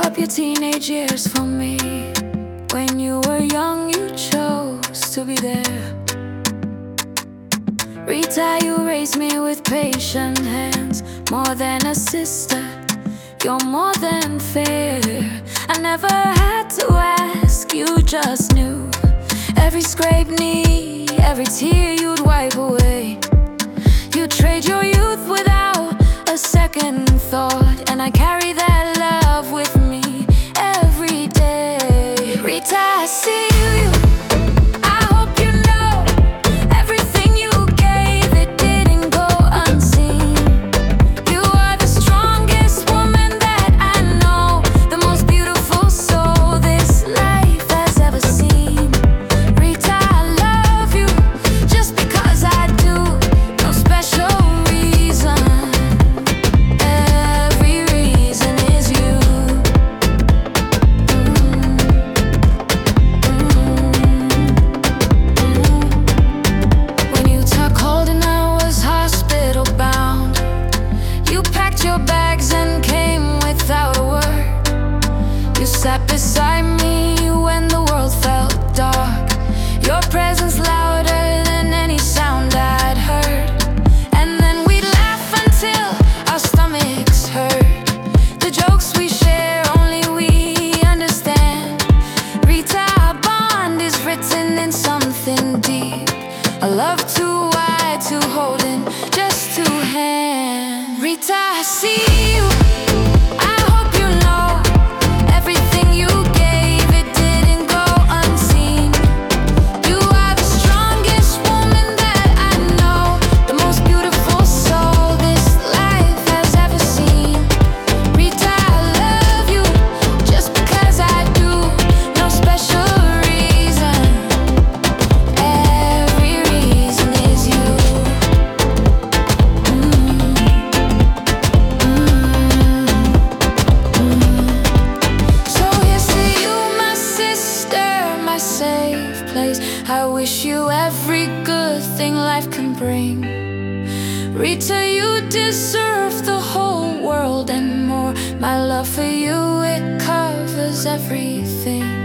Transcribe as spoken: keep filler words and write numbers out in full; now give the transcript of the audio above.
up your teenage years for me. When you were young, you chose to be there. Rita, you raised me with patient hands. More than a sister, you're more than fair. I never had to ask, you just knew. Every scraped knee, every tear you'd wipe away. You'd trade your youth without a second thought, and I carry that love with me every day. Rita, I see you. I hope you know everything you gave, it didn't go unseen. You are the strongest woman that I know, the most beautiful soul this life has ever seen. Rita, I love you just because I do. No special reason. Every reason is you. When you took hold and I was hospital bound, you packed your bags and came without a word. You sat beside me when the world felt dark, your presence louder than any sound I'd heard. And then we'd laugh until our stomachs hurt. The jokes we share, only we understand. Rita, our bond is written in something deep, a love too wide to hold in just two hands. Rita, I see you. I hope you know everything you gave, it didn't go unseen. You are the strongest woman that I know, the most beautiful soul this life has ever seen. Rita, I love you just because I do. No special reason. Every reason is you. So here's to you, my sister, my safe place. I wish you every good thing life can bring. Rita, you deserve the whole world and more. My love for you, it covers everything.